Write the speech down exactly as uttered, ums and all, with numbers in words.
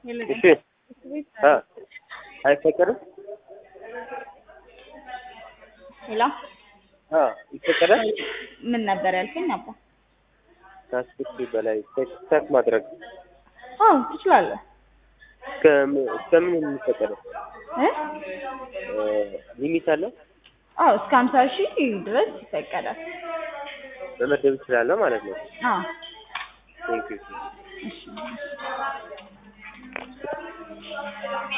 እሺ አ አይፈቀድም ሄሎ አ ይፈቀዳል ምን ነበር ያልከኝ አባ? ከአስር ሺህ በላይ ቴክስት ማድረግ አዎ ትችላለህ። ከምን የሚፈቀደው እ ሊሚት አለው? አዎ እስከ ሃምሳ ሺህ ድረስ ይፈቀዳል። መመደብ ይችላል ማለት ነው። አዎ ቴንክ ዩ እሺ